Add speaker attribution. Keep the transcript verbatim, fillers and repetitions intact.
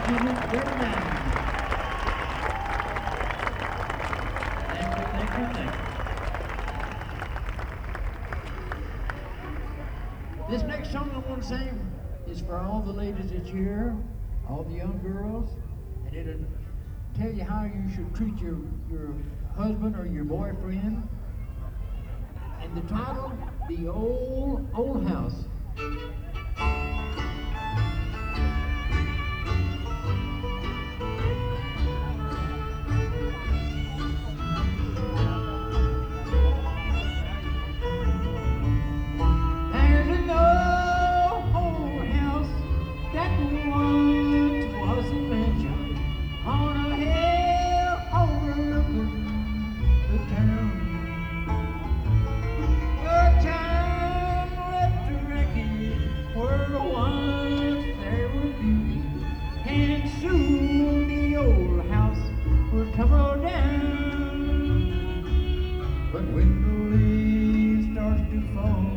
Speaker 1: Jimmy Goodman. Thank you, thank you, thank you. This next song I want to sing is for all the ladies that's here, all the young girls, and it'll tell you how you should treat your, your husband or your boyfriend. And the title, The Old, Old House. But when the leaves start to fall